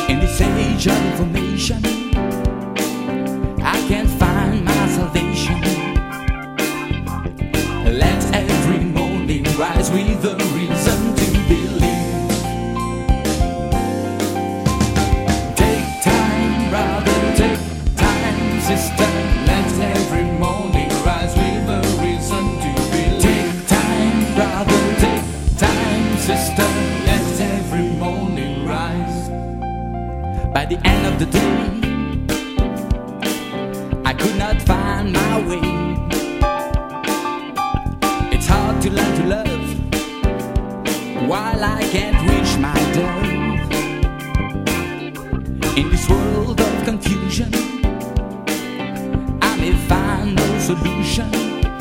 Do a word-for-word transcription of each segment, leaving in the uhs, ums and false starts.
In this age of information, I can't find my salvation. Let every morning rise with a reason to believe. Take time, brother, take time, sister. Let every morning rise with a reason to believe. Take time, brother, take time, sister. Let every morning rise. By the end of the day, I could not find my way. It's hard to learn to love while I can't reach my dove. In this world of confusion, I may find no solution.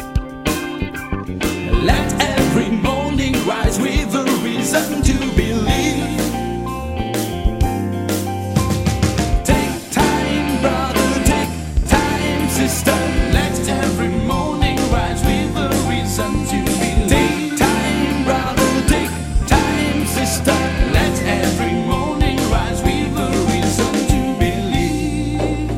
Let every morning rise with a reason to believe. Take time, brother, take time, sister. Let every morning rise with a reason to believe. Take time, brother, take time, sister. Let every morning rise with a reason to believe.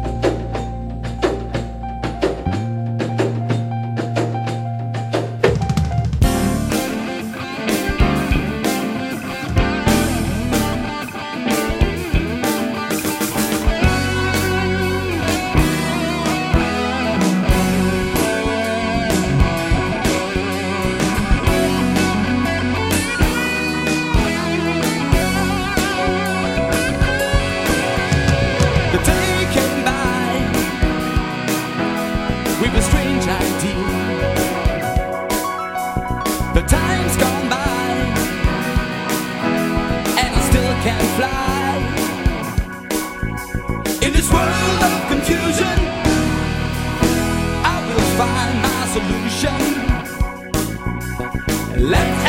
The day came by with a strange idea. The time's gone by and I still can't fly. In this world of confusion, I will find my solution. Let's